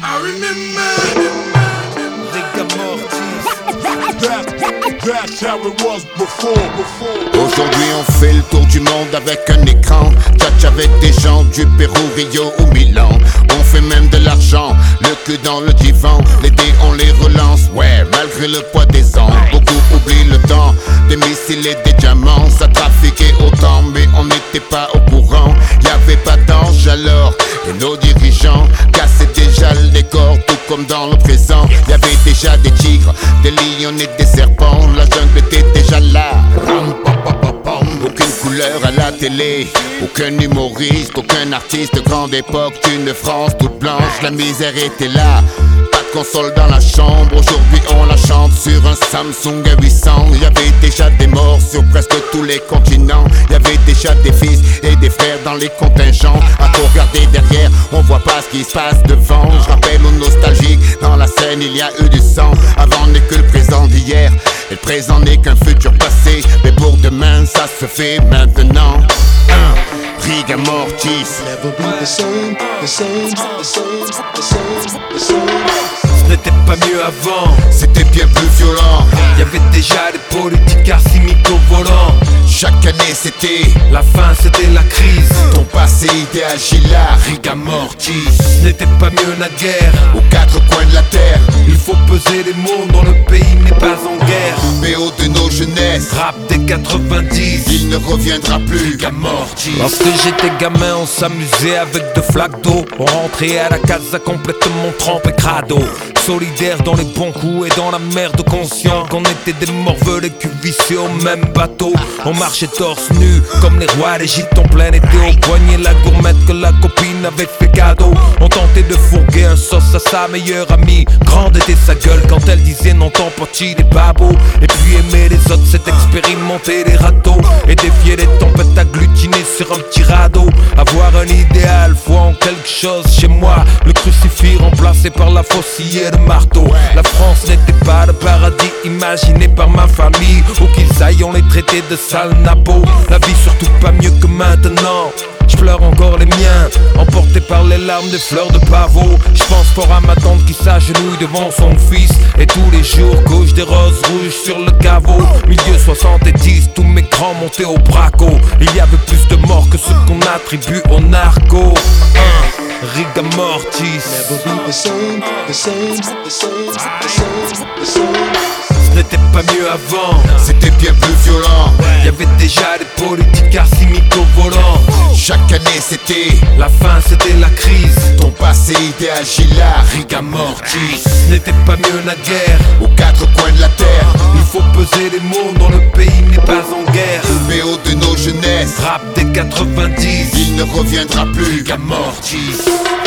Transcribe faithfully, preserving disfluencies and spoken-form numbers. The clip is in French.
I remember, Rick Morty. that, that's how it was before, before. Aujourd'hui on fait le tour du monde avec un écran. Tchatch avec des gens du Pérou, Rio ou Milan. On fait même de l'argent, le cul dans le divan. Les dés on les relance, ouais, malgré le poids des ans. Beaucoup oublient le temps, des missiles et des diamants. Ça trafiquait autant mais on n'était pas au courant. Y'avait pas d'ange alors, et nos dirigeants cassaient déjà le décor, tout comme dans le présent. Y'avait déjà des tigres, des lions et des serpents. La jungle était déjà là. Aucune couleur à la télé, aucun humoriste, aucun artiste de grande époque d'une France toute blanche. La misère était là, pas de console dans la chambre. Aujourd'hui on la chante sur un Samsung A huit cents. Y'avait déjà des morts sur presque tous les continents. Y'avait déjà des fils et des frères dans les contingents. À tout regarder derrière, on voit pas ce qui se passe devant. Je rappelle aux nostalgiques, dans la scène il y a eu du sang. Avant n'est que le présent d'hier, et le présent n'est qu'un futur passé. Mais pour demain ça se fait maintenant. Un Riga Mortis. Never be the same, the same, the same, the same, the same. Ce n'était pas mieux avant, C'était bien plus violent. y'avait déjà des politiques arsimiques au volant. Chaque année c'était La fin c'était la crise, ton passé idéal, Gila, Riga Mortis. ce n'était pas mieux naguère. Aux quatre coins de la terre, Il faut peser les mots dont le pays n'est pas en guerre. B O de nos jeunesses, Rap des quatre-vingt-dix, il ne reviendra plus. Riga Mortis. lorsque j'étais gamin, on s'amusait avec deux flaques d'eau. On rentrait à la casa complètement trempé crado. Solidaires dans les bons coups et dans la merde, conscient qu'on était des morveux, les culs vissés au même bateau. On marchait torse nu comme les rois d'Égypte en plein été. Au poignet la gourmette que la copine avait fait cadeau. On tentait de fourguer un sauce à sa meilleure amie. Grande était sa gueule quand elle disait non t'en potis des babos. Et puis aimer les autres c'est expérimenter les râteaux et défier les tempêtes agglutinées sur un petit radeau. Avoir un idéal, foi en quelque chose chez moi. Le crucifix remplacé par la faucille et le marteau. La France n'était pas le paradis imaginé par ma famille. Où qu'ils aillent on les traitait de sales nappos. La vie surtout pas mieux que maintenant. Je pleure encore les miens, emporté par les larmes des fleurs de pavot. Je pense fort à ma tante qui s'agenouille devant son fils. Et tous les jours couche des roses rouges sur le caveau. Milieu soixante-dix, tous mes grands montaient au braco. Il y avait plus de morts que ceux qu'on attribue au narco. Un Riga Mortis. Never be the same, the same, the same, the same, the same. Ce n'était pas mieux avant, C'était bien plus violent. y'avait déjà des politiques arsimiques au volant. Chaque année c'était La fin c'était la crise, ton passé idéal, Gila, Riga Mortis. ce n'était pas mieux naguère. Aux quatre coins de la terre, Il faut peser les mots dont le pays n'est pas en guerre. B O de nos jeunesses, Rap des quatre-vingt-dix, il ne reviendra plus. Riga Mortis.